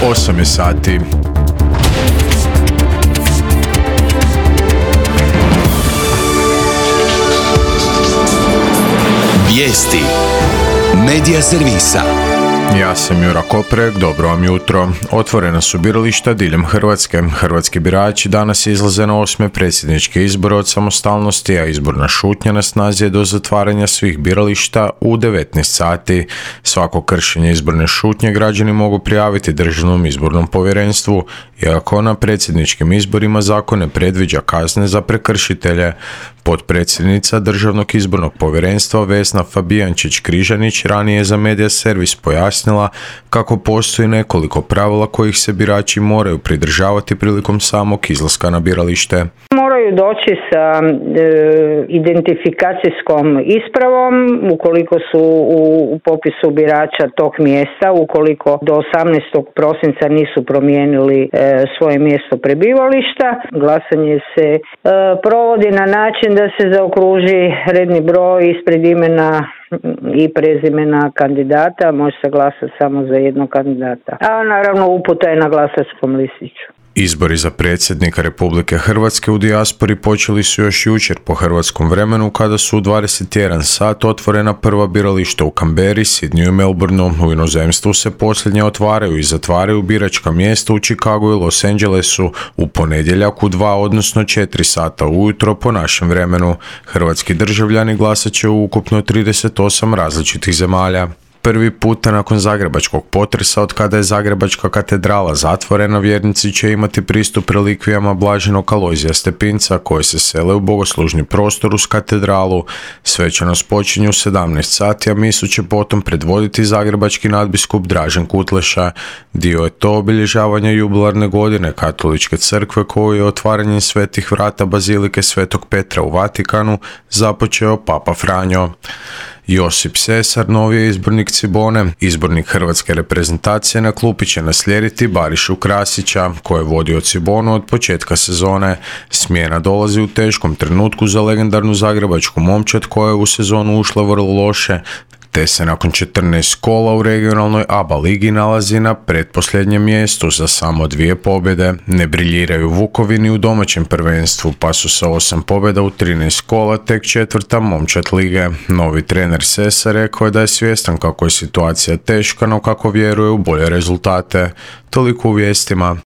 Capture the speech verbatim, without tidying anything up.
osam je sati. Vijesti Medija servisa. Ja sam Jura Koprek, dobro vam jutro. Otvorena su birališta diljem Hrvatske. Hrvatski birači danas izlaze na osme predsjedničke izbore od samostalnosti, a izborna šutnja na snazi je do zatvaranja svih birališta u devetnaest sati. Svako kršenje izborne šutnje građani mogu prijaviti Državnom izbornom povjerenstvu, iako na predsjedničkim izborima zakon ne predviđa kazne za prekršitelje. Potpredsjednica Državnog izbornog povjerenstva Vesna Fabijančić-Križanić ranije je za Medija servis pojasnila kako postoji nekoliko pravila kojih se birači moraju pridržavati prilikom samog izlaska na biralište. Moraju doći sa e, identifikacijskom ispravom ukoliko su u, u popisu birača tog mjesta, ukoliko do osamnaestog prosinca nisu promijenili e, svoje mjesto prebivališta. Glasanje se e, provodi na način da se zaokruži redni broj ispred imena i prezimena kandidata, može se glasati samo za jednog kandidata. A naravno uputa je na glasačkom listiću. Izbori za predsjednika Republike Hrvatske u dijaspori počeli su još jučer po hrvatskom vremenu kada su u dvadeset jedan sat otvorena prva birališta u Canberri, Sydneyu i Melbourneu. U inozemstvu se posljednje otvaraju i zatvaraju biračka mjesta u Chicagu i Los Angelesu u ponedjeljak u dva odnosno četiri sata ujutro po našem vremenu. Hrvatski državljani glasat će u ukupno trideset osam različitih zemalja. Prvi puta nakon zagrebačkog potresa, od kada je Zagrebačka katedrala zatvorena, vjernici će imati pristup relikvijama blaženog Alojzija Stepinca koje se sele u bogoslužni prostor uz katedralu. Svečanost počinje u sedamnaest sati, a misu će potom predvoditi zagrebački nadbiskup Dražen Kutleša. Dio je to obilježavanja jubilarne godine Katoličke crkve koju je otvaranjem svetih vrata Bazilike Svetog Petra u Vatikanu započeo Papa Franjo. Josip Sesar, novi je izbornik Cibone. Izbornik hrvatske reprezentacije na klupi će naslijediti Barišu Krasića, koji je vodio Cibonu od početka sezone. Smjena dolazi u teškom trenutku za legendarnu zagrebačku momčad koja je u sezonu ušla vrlo loše, te se nakon četrnaest kola u regionalnoj A B A ligi nalazi na pretposljednjem mjestu za samo dvije pobjede. Ne briljiraju Vukovini u domaćem prvenstvu, pa su sa osam pobjeda u trinaest kola tek četvrta momčad lige. Novi trener Sesa rekao je da je svjestan kako je situacija teška, no kako vjeruje u bolje rezultate. Toliko u vijestima.